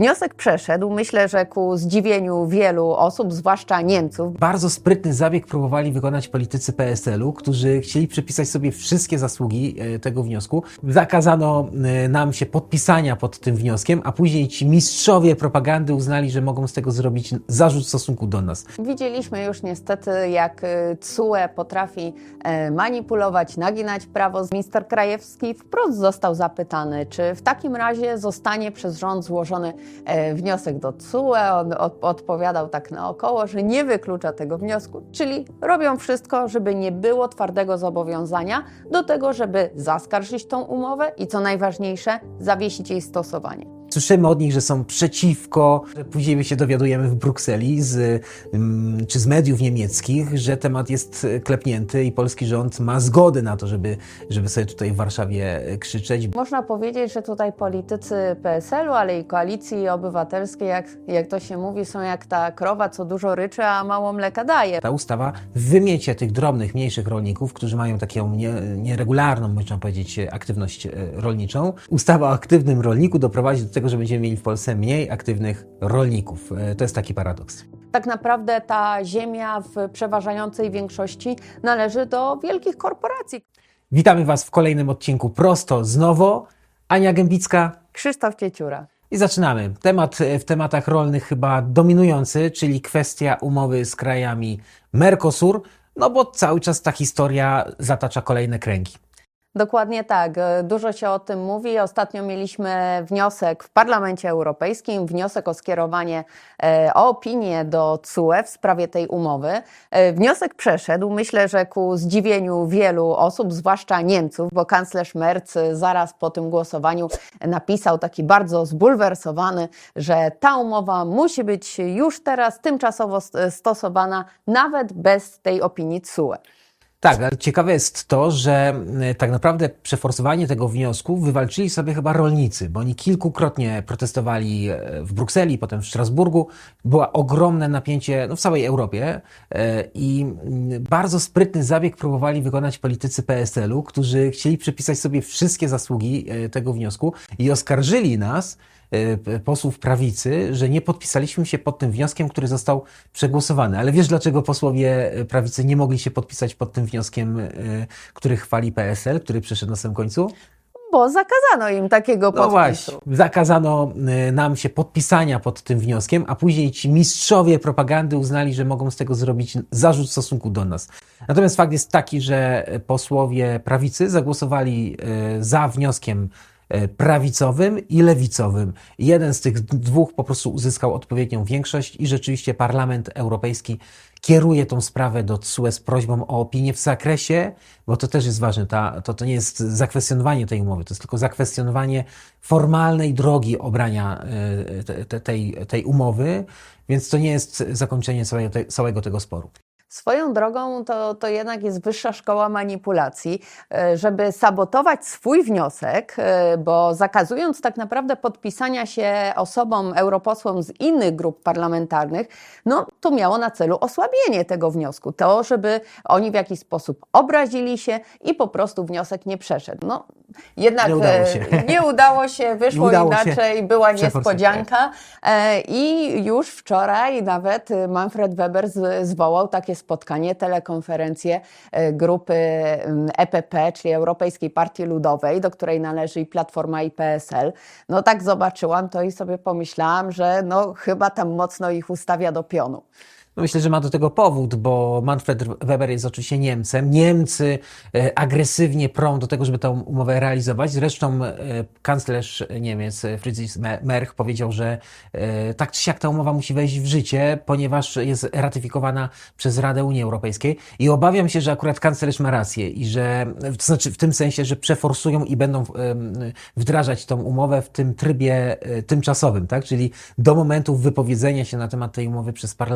Wniosek przeszedł, myślę, że ku zdziwieniu wielu osób, zwłaszcza Niemców. Bardzo sprytny zabieg próbowali wykonać politycy PSL-u, którzy chcieli przypisać sobie wszystkie zasługi tego wniosku. Zakazano nam się podpisania pod tym wnioskiem, a później ci mistrzowie propagandy uznali, że mogą z tego zrobić zarzut w stosunku do nas. Widzieliśmy już niestety, jak TSUE potrafi manipulować, naginać prawo. Minister Krajewski wprost został zapytany, czy w takim razie zostanie przez rząd złożony wniosek do TSUE. On odpowiadał tak naokoło, że nie wyklucza tego wniosku, czyli robią wszystko, żeby nie było twardego zobowiązania do tego, żeby zaskarżyć tą umowę i co najważniejsze, zawiesić jej stosowanie. Słyszymy od nich, że są przeciwko. Później się dowiadujemy w Brukseli czy z mediów niemieckich, że temat jest klepnięty i polski rząd ma zgodę na to, żeby sobie tutaj w Warszawie krzyczeć. Można powiedzieć, że tutaj politycy PSL-u, ale i Koalicji Obywatelskiej, jak to się mówi, są jak ta krowa, co dużo ryczy, a mało mleka daje. Ta ustawa wymiecie tych drobnych, mniejszych rolników, którzy mają taką nieregularną, można powiedzieć, aktywność rolniczą. Ustawa o aktywnym rolniku doprowadzi do tego, że będziemy mieli w Polsce mniej aktywnych rolników. To jest taki paradoks. Tak naprawdę ta ziemia w przeważającej większości należy do wielkich korporacji. Witamy Was w kolejnym odcinku Prosto z Nowo. Ania Gębicka, Krzysztof Cieciura. I zaczynamy. Temat w tematach rolnych chyba dominujący, czyli kwestia umowy z krajami Mercosur, no bo cały czas ta historia zatacza kolejne kręgi. Dokładnie tak. Dużo się o tym mówi. Ostatnio mieliśmy wniosek w Parlamencie Europejskim, wniosek o skierowanie, o opinię do TSUE w sprawie tej umowy. Wniosek przeszedł, myślę, że ku zdziwieniu wielu osób, zwłaszcza Niemców, bo kanclerz Merz zaraz po tym głosowaniu napisał taki bardzo zbulwersowany, że ta umowa musi być już teraz tymczasowo stosowana, nawet bez tej opinii TSUE. Tak, ale ciekawe jest to, że tak naprawdę przeforsowanie tego wniosku wywalczyli sobie chyba rolnicy, bo oni kilkukrotnie protestowali w Brukseli, potem w Strasburgu. Było ogromne napięcie w całej Europie i bardzo sprytny zabieg próbowali wykonać politycy PSL-u, którzy chcieli przypisać sobie wszystkie zasługi tego wniosku i oskarżyli nas, posłów prawicy, że nie podpisaliśmy się pod tym wnioskiem, który został przegłosowany. Ale wiesz, dlaczego posłowie prawicy nie mogli się podpisać pod tym wnioskiem, który chwali PSL, który przeszedł na samym końcu? Bo zakazano im takiego podpisu. No właśnie, zakazano nam się podpisania pod tym wnioskiem, a później ci mistrzowie propagandy uznali, że mogą z tego zrobić zarzut w stosunku do nas. Natomiast fakt jest taki, że posłowie prawicy zagłosowali za wnioskiem prawicowym i lewicowym. Jeden z tych dwóch po prostu uzyskał odpowiednią większość i rzeczywiście Parlament Europejski kieruje tą sprawę do TSUE z prośbą o opinię w zakresie, bo to też jest ważne, to nie jest zakwestionowanie tej umowy, to jest tylko zakwestionowanie formalnej drogi obrania tej umowy, więc to nie jest zakończenie całego tego sporu. Swoją drogą to jednak jest wyższa szkoła manipulacji, żeby sabotować swój wniosek, bo zakazując tak naprawdę podpisania się osobom, europosłom z innych grup parlamentarnych, to miało na celu osłabienie tego wniosku. To, żeby oni w jakiś sposób obrazili się i po prostu wniosek nie przeszedł. Jednak nie udało się, wyszło inaczej, była niespodzianka i już wczoraj nawet Manfred Weber zwołał takie spotkanie, telekonferencję grupy EPP, czyli Europejskiej Partii Ludowej, do której należy i Platforma i PSL. Tak zobaczyłam to i sobie pomyślałam, że chyba tam mocno ich ustawia do pionu. Myślę, że ma do tego powód, bo Manfred Weber jest oczywiście Niemcem. Niemcy agresywnie prą do tego, żeby tę umowę realizować. Zresztą kanclerz Niemiec Friedrich Merz powiedział, że tak czy siak ta umowa musi wejść w życie, ponieważ jest ratyfikowana przez Radę Unii Europejskiej. I obawiam się, że akurat kanclerz ma rację i że, to znaczy w tym sensie, że przeforsują i będą wdrażać tą umowę w tym trybie tymczasowym, tak? Czyli do momentu wypowiedzenia się na temat tej umowy przez Parlament Europejski.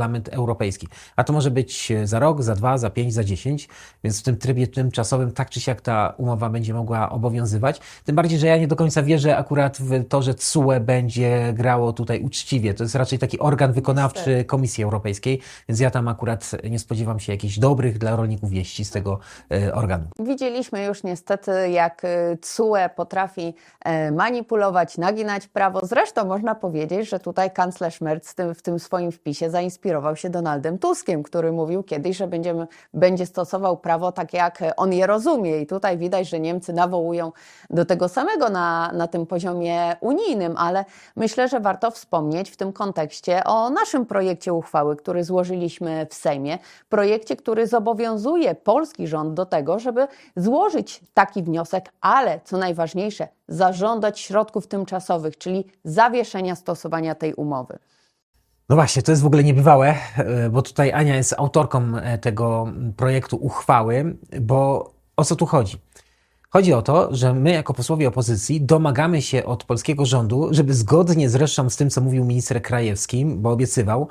Europejski. A to może być za rok, za 2, za 5, za 10, więc w tym trybie tymczasowym tak czy siak ta umowa będzie mogła obowiązywać. Tym bardziej, że ja nie do końca wierzę akurat w to, że TSUE będzie grało tutaj uczciwie. To jest raczej taki organ wykonawczy Komisji Europejskiej, więc ja tam akurat nie spodziewam się jakichś dobrych dla rolników wieści z tego organu. Widzieliśmy już niestety, jak TSUE potrafi manipulować, naginać prawo. Zresztą można powiedzieć, że tutaj kanclerz Merz w tym swoim wpisie zainspirował się Donaldem Tuskiem, który mówił kiedyś, że będzie stosował prawo tak, jak on je rozumie. I tutaj widać, że Niemcy nawołują do tego samego na tym poziomie unijnym, ale myślę, że warto wspomnieć w tym kontekście o naszym projekcie uchwały, który złożyliśmy w Sejmie. Projekcie, który zobowiązuje polski rząd do tego, żeby złożyć taki wniosek, ale co najważniejsze, zażądać środków tymczasowych, czyli zawieszenia stosowania tej umowy. No właśnie, to jest w ogóle niebywałe, bo tutaj Ania jest autorką tego projektu uchwały, bo o co tu chodzi? Chodzi o to, że my jako posłowie opozycji domagamy się od polskiego rządu, żeby zgodnie zresztą z tym, co mówił minister Krajewski, bo obiecywał,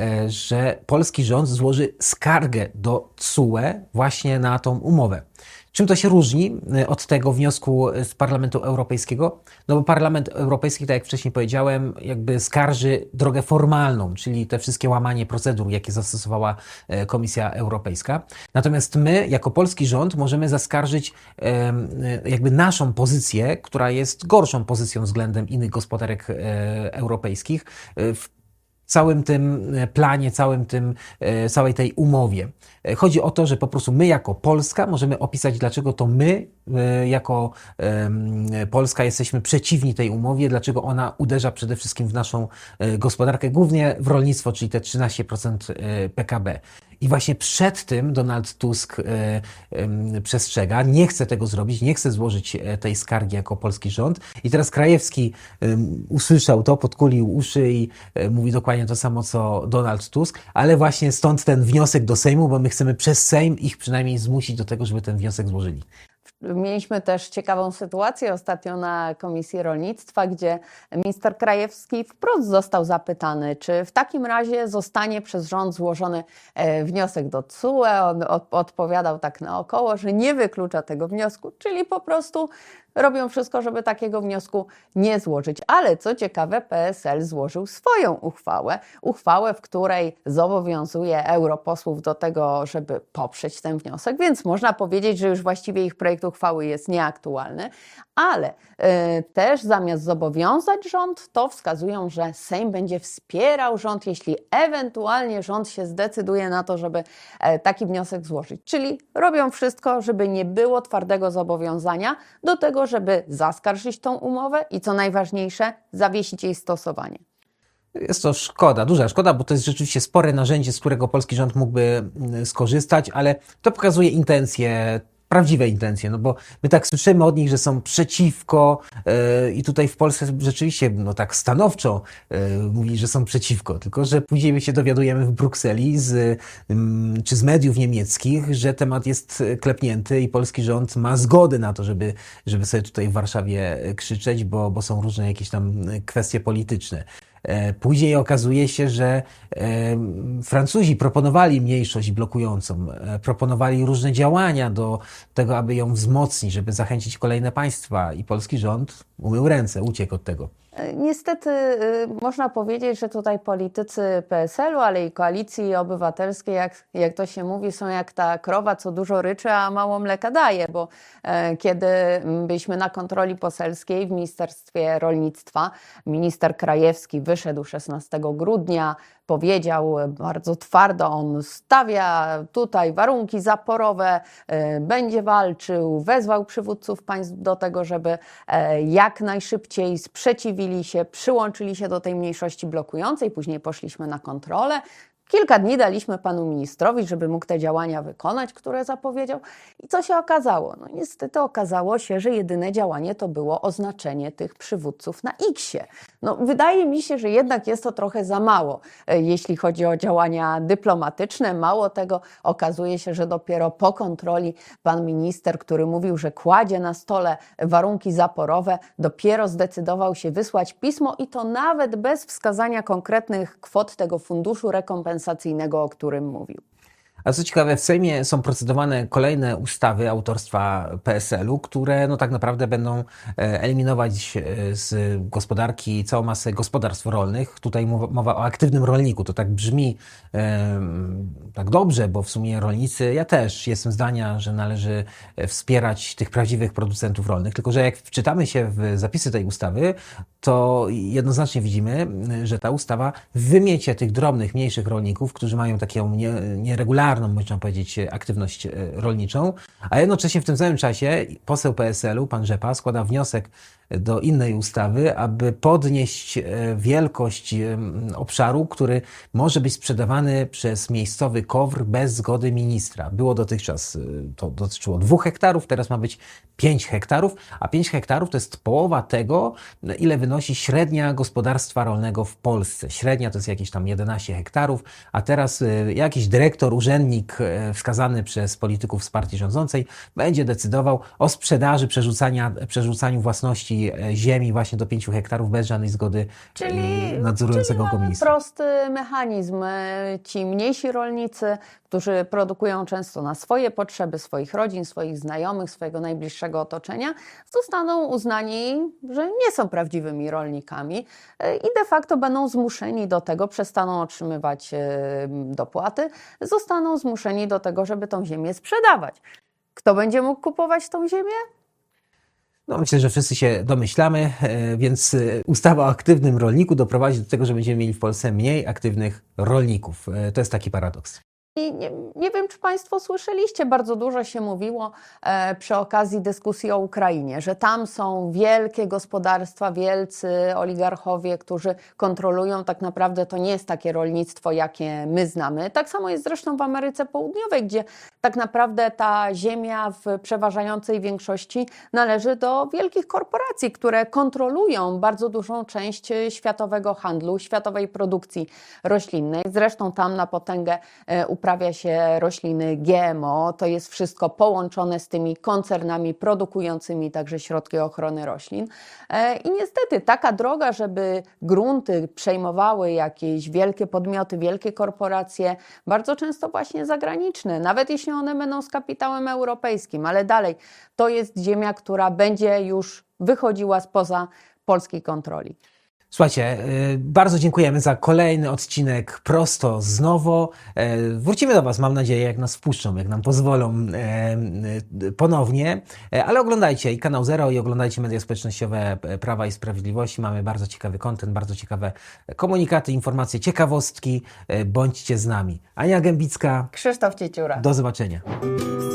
że polski rząd złoży skargę do TSUE właśnie na tą umowę. Czym to się różni od tego wniosku z Parlamentu Europejskiego? No bo Parlament Europejski, tak jak wcześniej powiedziałem, jakby skarży drogę formalną, czyli te wszystkie łamanie procedur, jakie zastosowała Komisja Europejska. Natomiast my, jako polski rząd, możemy zaskarżyć jakby naszą pozycję, która jest gorszą pozycją względem innych gospodarek europejskich w całym tym planie, całej tej umowie. Chodzi o to, że po prostu my jako Polska możemy opisać, dlaczego to my jako Polska jesteśmy przeciwni tej umowie, dlaczego ona uderza przede wszystkim w naszą gospodarkę, głównie w rolnictwo, czyli te 13% PKB. I właśnie przed tym Donald Tusk przestrzega, nie chce tego zrobić, nie chce złożyć tej skargi jako polski rząd. I teraz Krajewski usłyszał to, podkulił uszy i mówi dokładnie to samo, co Donald Tusk, ale właśnie stąd ten wniosek do Sejmu, bo my chcemy przez Sejm ich przynajmniej zmusić do tego, żeby ten wniosek złożyli. Mieliśmy też ciekawą sytuację ostatnio na Komisji Rolnictwa, gdzie minister Krajewski wprost został zapytany, czy w takim razie zostanie przez rząd złożony wniosek do TSUE. On odpowiadał tak naokoło, że nie wyklucza tego wniosku, czyli po prostu robią wszystko, żeby takiego wniosku nie złożyć. Ale co ciekawe, PSL złożył swoją uchwałę, w której zobowiązuje europosłów do tego, żeby poprzeć ten wniosek, więc można powiedzieć, że już właściwie ich projekt uchwały jest nieaktualny, ale też zamiast zobowiązać rząd, to wskazują, że Sejm będzie wspierał rząd, jeśli ewentualnie rząd się zdecyduje na to, żeby taki wniosek złożyć. Czyli robią wszystko, żeby nie było twardego zobowiązania do tego, żeby zaskarżyć tą umowę i co najważniejsze, zawiesić jej stosowanie. Jest to szkoda, duża szkoda, bo to jest rzeczywiście spore narzędzie, z którego polski rząd mógłby skorzystać, ale to pokazuje intencje, prawdziwe intencje, no bo my tak słyszymy od nich, że są przeciwko i tutaj w Polsce rzeczywiście no tak stanowczo mówili, że są przeciwko, tylko że później my się dowiadujemy w Brukseli czy z mediów niemieckich, że temat jest klepnięty i polski rząd ma zgodę na to, żeby sobie tutaj w Warszawie krzyczeć, bo są różne jakieś tam kwestie polityczne. Później okazuje się, że Francuzi proponowali mniejszość blokującą, proponowali różne działania do tego, aby ją wzmocnić, żeby zachęcić kolejne państwa i polski rząd umył ręce, uciekł od tego. Niestety można powiedzieć, że tutaj politycy PSL-u, ale i Koalicji Obywatelskiej, jak to się mówi, są jak ta krowa, co dużo ryczy, a mało mleka daje, bo kiedy byliśmy na kontroli poselskiej w Ministerstwie Rolnictwa, minister Krajewski wyszedł 16 grudnia, powiedział bardzo twardo, on stawia tutaj warunki zaporowe, będzie walczył, wezwał przywódców państw do tego, żeby jak najszybciej sprzeciwili się, przyłączyli się do tej mniejszości blokującej, później poszliśmy na kontrolę. Kilka dni daliśmy panu ministrowi, żeby mógł te działania wykonać, które zapowiedział. I co się okazało? No niestety okazało się, że jedyne działanie to było oznaczenie tych przywódców na X-ie. No wydaje mi się, że jednak jest to trochę za mało, jeśli chodzi o działania dyplomatyczne. Mało tego, okazuje się, że dopiero po kontroli pan minister, który mówił, że kładzie na stole warunki zaporowe, dopiero zdecydował się wysłać pismo i to nawet bez wskazania konkretnych kwot tego funduszu rekompensacyjnego, kompensacyjnego, o którym mówił. A co ciekawe, w Sejmie są procedowane kolejne ustawy autorstwa PSL-u, które no tak naprawdę będą eliminować z gospodarki całą masę gospodarstw rolnych. Tutaj mowa o aktywnym rolniku. To tak brzmi tak dobrze, bo w sumie rolnicy, ja też jestem zdania, że należy wspierać tych prawdziwych producentów rolnych. Tylko że jak wczytamy się w zapisy tej ustawy, to jednoznacznie widzimy, że ta ustawa wymiecie tych drobnych, mniejszych rolników, którzy mają taką nieregularną, można powiedzieć, aktywność rolniczą, a jednocześnie w tym samym czasie poseł PSL-u, pan Rzepa, składa wniosek do innej ustawy, aby podnieść wielkość obszaru, który może być sprzedawany przez miejscowy KOWR bez zgody ministra. Było dotychczas, to dotyczyło 2 hektarów, teraz ma być 5 hektarów, a 5 hektarów to jest połowa tego, ile wynosi średnia gospodarstwa rolnego w Polsce. Średnia to jest jakieś tam 11 hektarów, a teraz jakiś dyrektor, urzędnik wskazany przez polityków z partii rządzącej będzie decydował o sprzedaży, przerzucaniu własności ziemi właśnie do 5 hektarów bez żadnej zgody nadzorującego go ministra. Prosty mechanizm. Ci mniejsi rolnicy, którzy produkują często na swoje potrzeby, swoich rodzin, swoich znajomych, swojego najbliższego otoczenia, zostaną uznani, że nie są prawdziwymi rolnikami i de facto będą zmuszeni do tego, przestaną otrzymywać dopłaty, zostaną zmuszeni do tego, żeby tą ziemię sprzedawać. Kto będzie mógł kupować tą ziemię? No, myślę, że wszyscy się domyślamy, więc ustawa o aktywnym rolniku doprowadzi do tego, że będziemy mieli w Polsce mniej aktywnych rolników. To jest taki paradoks. I nie wiem, czy Państwo słyszeliście, bardzo dużo się mówiło przy okazji dyskusji o Ukrainie, że tam są wielkie gospodarstwa, wielcy oligarchowie, którzy kontrolują. Tak naprawdę to nie jest takie rolnictwo, jakie my znamy. Tak samo jest zresztą w Ameryce Południowej, gdzie tak naprawdę ta ziemia w przeważającej większości należy do wielkich korporacji, które kontrolują bardzo dużą część światowego handlu, światowej produkcji roślinnej. Zresztą tam na potęgę uprawia się rośliny GMO, to jest wszystko połączone z tymi koncernami produkującymi także środki ochrony roślin. I niestety taka droga, żeby grunty przejmowały jakieś wielkie podmioty, wielkie korporacje, bardzo często właśnie zagraniczne, nawet jeśli one będą z kapitałem europejskim, ale dalej to jest ziemia, która będzie już wychodziła spoza polskiej kontroli. Słuchajcie, bardzo dziękujemy za kolejny odcinek Prosto z Nowo. Wrócimy do Was, mam nadzieję, jak nas wpuszczą, jak nam pozwolą ponownie. Ale oglądajcie i Kanał Zero, i oglądajcie media społecznościowe Prawa i Sprawiedliwości. Mamy bardzo ciekawy content, bardzo ciekawe komunikaty, informacje, ciekawostki. Bądźcie z nami. Ania Gębicka. Krzysztof Cieciura. Do zobaczenia.